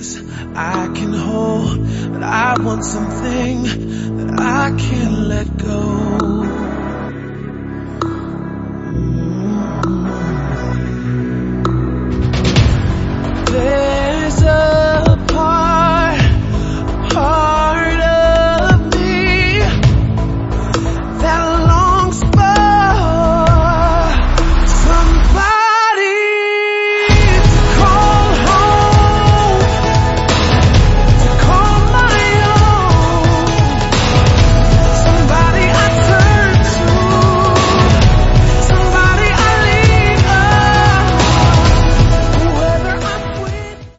things I can hold, but I want something that I can't let go.